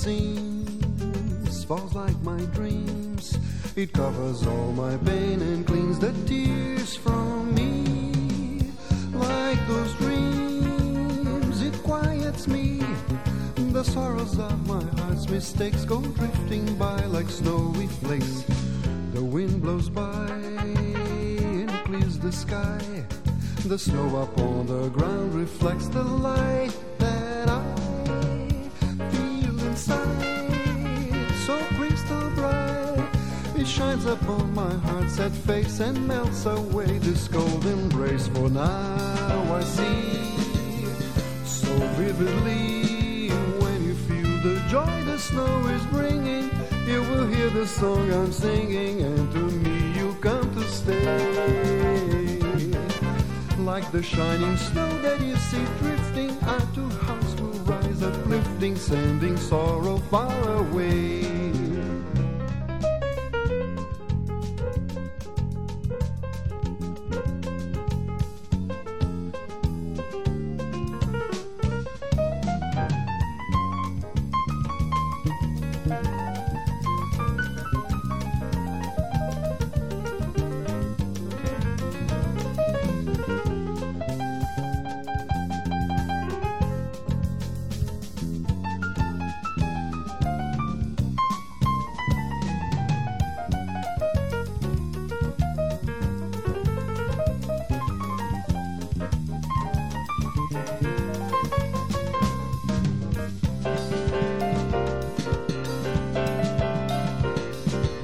seems, falls like my dreams. It covers all my pain and cleans the tears from me. Like those dreams, it quiets me. The sorrows of my heart's mistakes go drifting by like snowy flakes. The wind blows by and clears the sky. The snow upon the ground reflects the light that I feel inside. So crystal bright, it shines upon my heart's sad face and melts away this cold embrace. For now I see so vividly, when you feel the joy the snow is bringing, you will hear the song I'm singing, and to me you come to stay. Like the shining snow that you see drifting, our two hearts will rise uplifting, sending sorrow far away.